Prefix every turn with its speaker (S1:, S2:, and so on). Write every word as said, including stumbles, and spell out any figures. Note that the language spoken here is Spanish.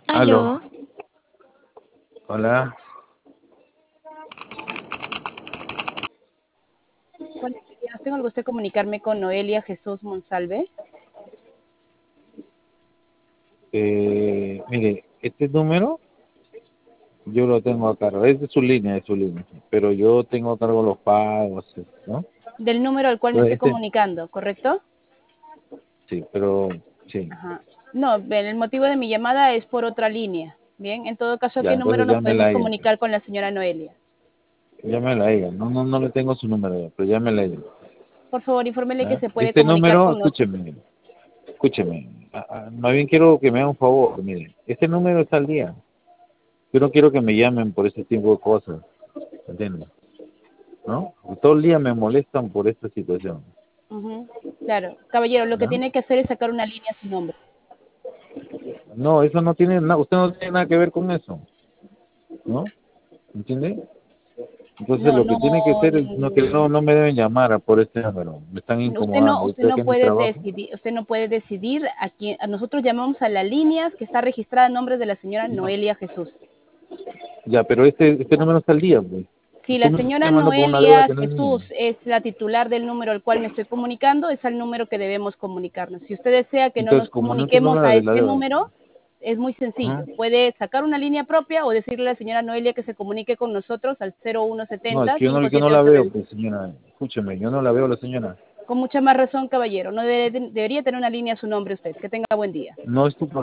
S1: Aló,
S2: Aló,
S1: hola,
S3: Buenos días, tengo el gusto de comunicarme con Noelia Jesús Monsalve.
S1: eh, mire, este número yo lo tengo a cargo, es de su línea, es su línea, pero yo tengo a cargo los pagos, ¿no?
S3: Del número al cual me
S1: Entonces,
S3: estoy
S1: este,
S3: comunicando, ¿correcto?
S1: sí, pero, sí,
S3: Ajá. No, bien, el motivo de mi llamada es por otra línea. Bien, en todo caso, ¿a
S1: ya,
S3: qué número
S1: entonces
S3: nos
S1: llámela
S3: podemos
S1: a ella,
S3: comunicar con la señora Noelia?
S1: llámela a ella, no, no, no le tengo su número ya, pero llámela a ella,
S3: Por favor, infórmele que
S1: ¿ya?
S3: se puede
S1: Este
S3: comunicar
S1: número,
S3: con nosotros.
S1: escúcheme, escúcheme, ah, ah, más bien quiero que me haga un favor, mire, este número está al día, yo no quiero que me llamen por ese tipo de cosas, ¿entiendes? ¿No? Todo el día me molestan por esta situación,
S3: Ujú. Claro, caballero, lo que
S1: ¿no?
S3: tiene que hacer es sacar una línea a su nombre.
S1: No, eso no tiene nada, usted no tiene nada que ver con eso, ¿no? ¿Entiende? Entonces
S3: No,
S1: lo que
S3: no,
S1: tiene que hacer es no, que no, no me deben llamar a por este número, me están
S3: usted no,
S1: incomodando, yo
S3: usted
S1: estoy
S3: no
S1: aquí en mi
S3: puede
S1: trabajo,
S3: decidir, usted no puede decidir a quién, a nosotros llamamos a las líneas que está registrada en nombre de la señora
S1: no,
S3: Noelia Jesús.
S1: ya, pero este, este número está al día, pues,
S3: Si
S1: usted
S3: la
S1: me está
S3: señora
S1: llamando por una deuda
S3: Noelia
S1: que no es mía,
S3: Jesús es la titular del número al cual me estoy comunicando, es el número que debemos comunicarnos. Si usted desea que no nos
S1: entonces como no es el
S3: comuniquemos
S1: número
S3: a
S1: de la
S3: este
S1: deuda,
S3: número, es muy
S1: ¿ah?
S3: sencillo. Puede sacar una línea propia o decirle a la señora Noelia que se comunique con nosotros al cero uno
S1: No, es
S3: setenta,
S1: que yo no,
S3: cinco
S1: yo no
S3: siete
S1: la
S3: ocho
S1: veo,
S3: nueve.
S1: pues señora, escúcheme, yo no la veo la señora,
S3: Con mucha más razón, caballero. No debe- debería tener una línea a su nombre usted. Que tenga buen día.
S1: no es tu problema.